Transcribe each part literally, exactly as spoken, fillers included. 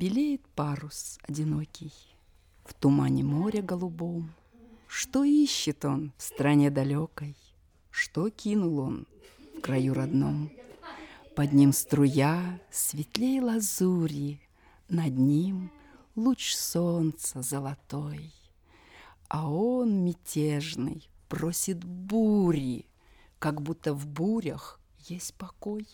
белеет парус одинокий в тумане моря голубом. Что ищет он в стране далекой? Что кинул он в краю родном? Под ним струя светлей лазури, над ним луч солнца золотой. А он мятежный просит бури, как будто в бурях есть покой.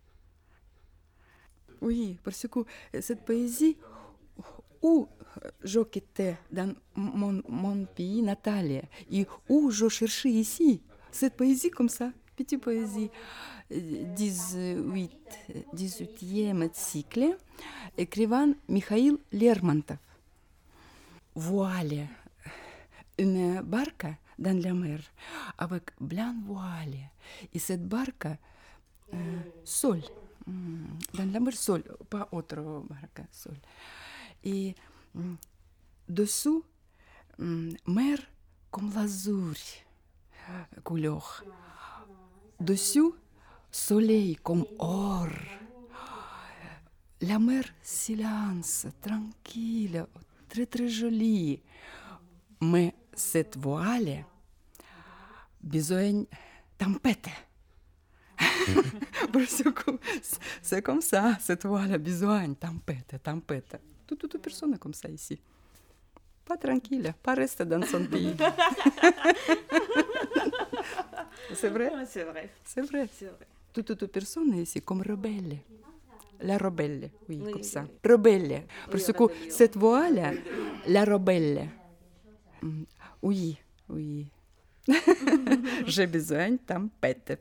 Oui, parce que cette poésie, où je quittais dans mon, mon pays natal et où je cherchais ici, cette poésie comme ça, petite poésie, dix-huit, dix-huitième cycle, écrivain Mikhail Lermontov. Voile, une barque dans la mer avec blanc voile, et cette barque euh, seule. Dans la mer seule, pas autre barque seule. Et mm, dessous, mm, mer comme l'azur, couleur. Dessous, soleil comme or. La mer silence, tranquille, très très jolie. Mais cette voile, besoin tempête. C'est comme ça, cette voile a besoin tempête, tempête. Toute, toute personne comme ça ici. Pas tranquille, pas rester dans son pays. C'est vrai? C'est vrai. C'est vrai. C'est vrai. Toute, toute personne ici comme rebelle. La rebelle, oui, Oui, comme ça. oui. Rebelle. Parce Oui, que rébellion. cette voile, la rebelle. Mm, Oui, oui. J'ai besoin de tempête.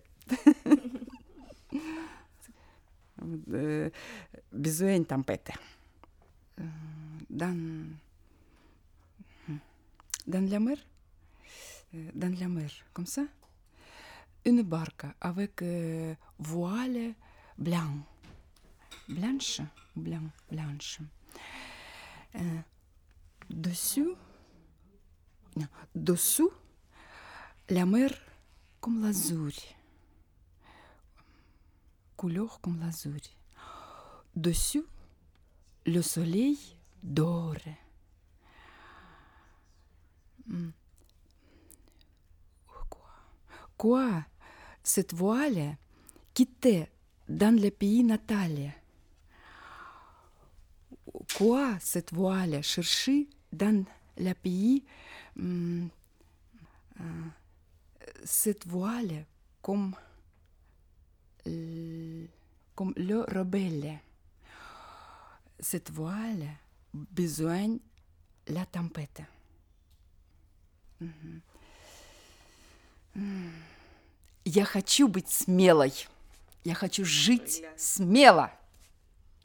Euh, besoin de tempête. Euh, Dans, dans la mer, euh, dans la mer, comme ça, une barque avec euh, voile blanc, blanche, blanc, blanche. Euh, Dessous, non, dessous, la mer comme l'azur, couleur comme l'azur. Dessus, le soleil dort. Hmm. Quoi? Quoi? Cette voile quittait dans le pays natal. Quoi cette voile chercher dans le pays hum, euh, cette voile comme l- comme le rebelle. Cette voile besoin la tempête. Мгм. М. Я хочу быть смелой. Я хочу жить смело.